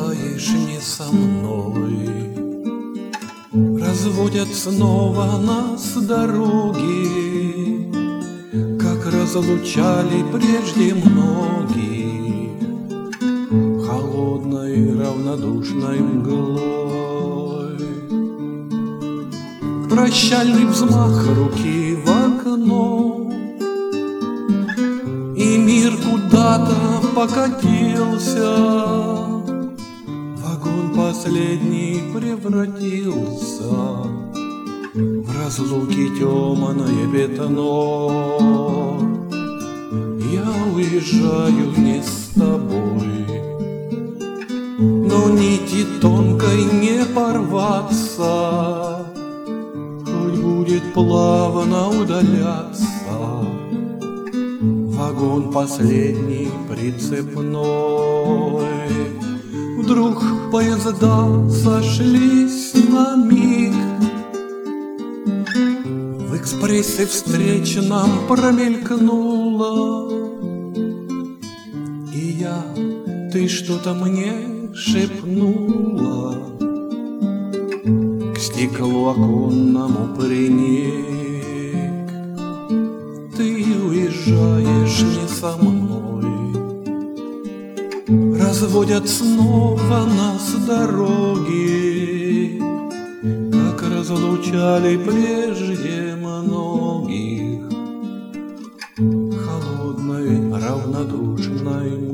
уезжаешь не со мной. Разводят снова нас дороги, как разлучали прежде многие, холодной равнодушной мглой. Прощальный взмах руки в окно, и мир куда-то покатился. Вагон последний превратился в разлуки темное пятно. Я уезжаю не с тобой, но нити тонкой не порваться, хоть будет плавно удаляться вагон последний прицепной. Вдруг поезда сошлись на миг, в экспрессе встреч нам промелькнуло. И ты что-то мне шепнула, к стеклу оконному приник. Ты уезжаешь не со мной, разводят снова нас дороги, как разлучали прежде многих, холодной равнодушной